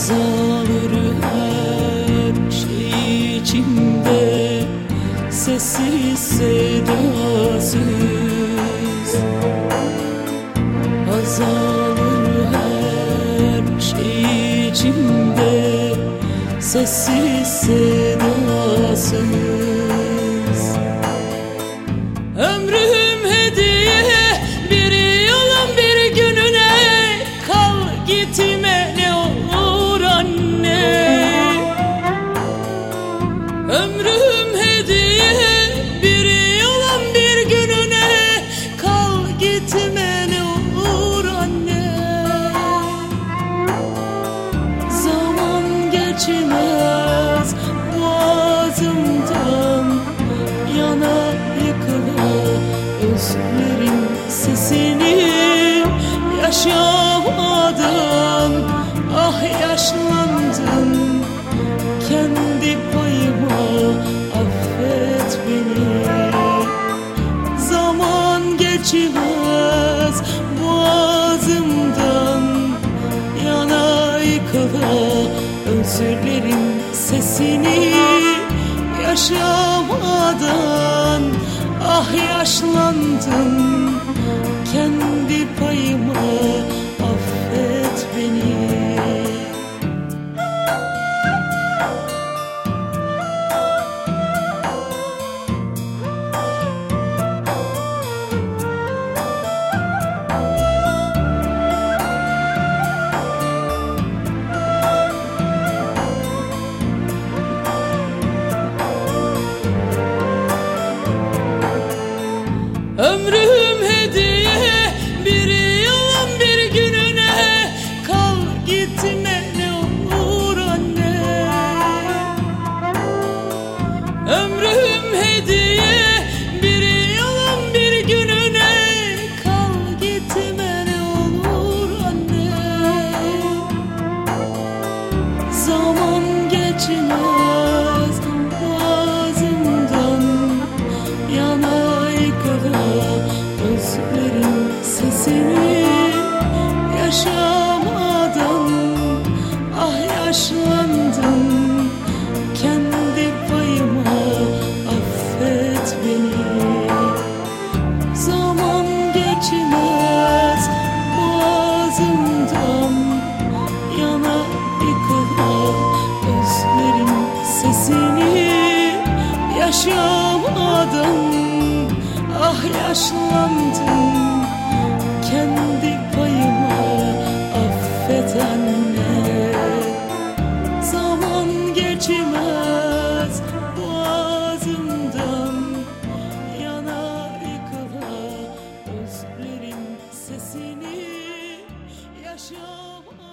Azalır her şey içimde, sessiz sedasız. Azalır her şey içimde, sessiz sedasız. Ömrüm hediye bir yolun bir gününe, kal gitme ne olur anne. Ömrüm hediye bir yolun bir gününe, kal gitme ne olur anne. Zaman geçmez boğazımdan, yana yıkıla özlerin sesini. Yaşamadan ah yaşlandım, kendi payıma affet beni. Zaman geçmez boğazımdan, yana yıkıla özlerin sesini. Yaşamadan ah yaşlandım, kendi payıma affet beni. Ömrüm hediye bir yolun bir gününe, kal gitme ne olur anne. Ömrüm hediye bir yolun bir gününe, kal gitme ne olur anne. Zaman geçmez boğazımdan, yana özlerin sesini. Yaşamadan ah yaşlandım, kendi payıma affet beni. Zaman geçmez boğazımdan, yana yıkıla özlerin sesini. Yaşamadan ah yaşlandım, kendi payıma affet anne. Zaman geçmez boğazımdan, yana yıkıla özlerin sesini. Yaşamadan